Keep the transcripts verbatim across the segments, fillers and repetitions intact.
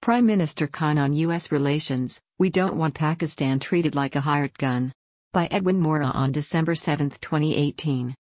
Prime Minister Khan on U S relations, "We don't want Pakistan treated like a hired gun." By Edwin Mora on December seventh, twenty eighteen.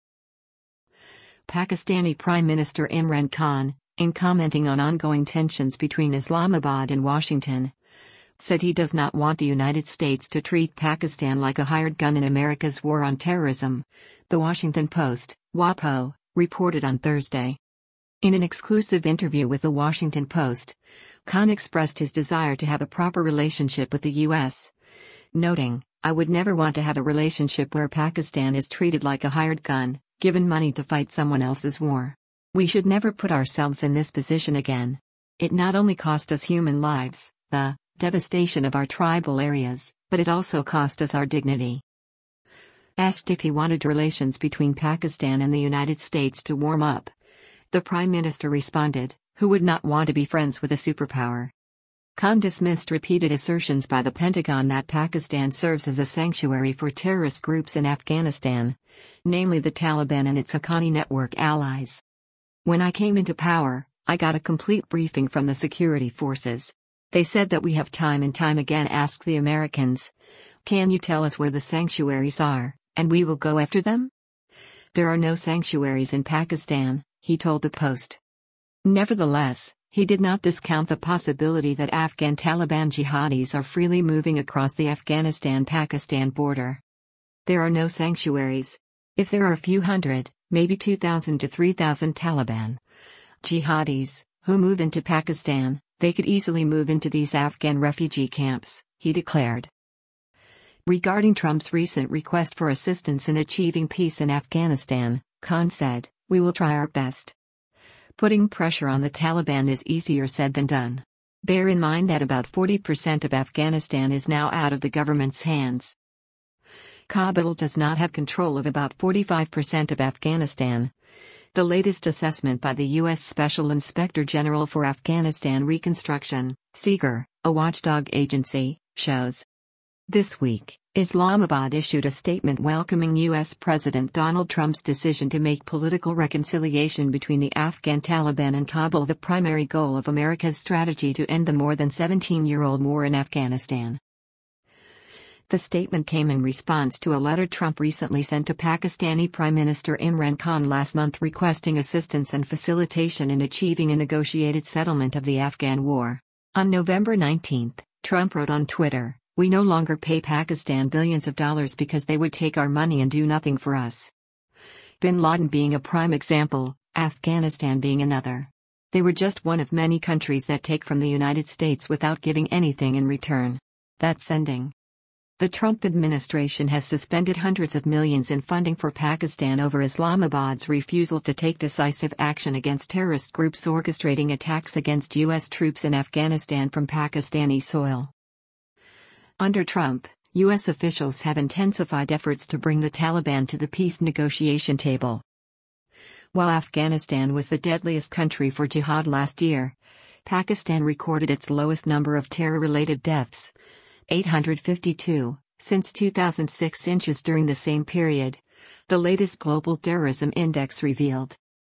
Pakistani Prime Minister Imran Khan, in commenting on ongoing tensions between Islamabad and Washington, said he does not want the United States to treat Pakistan like a hired gun in America's war on terrorism, The Washington Post, WAPO, reported on Thursday. In an exclusive interview with The Washington Post, Khan expressed his desire to have a proper relationship with the U S, noting, "I would never want to have a relationship where Pakistan is treated like a hired gun, given money to fight someone else's war. We should never put ourselves in this position again. It not only cost us human lives, the devastation of our tribal areas, but it also cost us our dignity." Asked if he wanted relations between Pakistan and the United States to warm up, the Prime Minister responded, "Who would not want to be friends with a superpower?" Khan dismissed repeated assertions by the Pentagon that Pakistan serves as a sanctuary for terrorist groups in Afghanistan, namely the Taliban and its Haqqani network allies. "When I came into power, I got a complete briefing from the security forces. They said that we have time and time again asked the Americans, 'Can you tell us where the sanctuaries are, and we will go after them?' There are no sanctuaries in Pakistan," he told the Post. Nevertheless, he did not discount the possibility that Afghan Taliban jihadis are freely moving across the Afghanistan-Pakistan border. "There are no sanctuaries. If there are a few hundred, maybe two thousand to three thousand Taliban jihadis, who move into Pakistan, they could easily move into these Afghan refugee camps," he declared. Regarding Trump's recent request for assistance in achieving peace in Afghanistan, Khan said, "We will try our best. Putting pressure on the Taliban is easier said than done. Bear in mind that about forty percent of Afghanistan is now out of the government's hands. Kabul does not have control of about forty-five percent of Afghanistan. The latest assessment by the U S Special Inspector General for Afghanistan Reconstruction, SEAGER, a watchdog agency, shows." This week, Islamabad issued a statement welcoming U S President Donald Trump's decision to make political reconciliation between the Afghan Taliban and Kabul the primary goal of America's strategy to end the more than seventeen-year-old war in Afghanistan. The statement came in response to a letter Trump recently sent to Pakistani Prime Minister Imran Khan last month requesting assistance and facilitation in achieving a negotiated settlement of the Afghan war. On November nineteenth, Trump wrote on Twitter, "We no longer pay Pakistan billions of dollars because they would take our money and do nothing for us. Bin Laden being a prime example, Afghanistan being another. They were just one of many countries that take from the United States without giving anything in return. That's ending." The Trump administration has suspended hundreds of millions in funding for Pakistan over Islamabad's refusal to take decisive action against terrorist groups orchestrating attacks against U S troops in Afghanistan from Pakistani soil. Under Trump, U S officials have intensified efforts to bring the Taliban to the peace negotiation table. While Afghanistan was the deadliest country for jihad last year, Pakistan recorded its lowest number of terror-related deaths, eight hundred fifty-two, since two thousand six inches during the same period, the latest Global Terrorism Index revealed.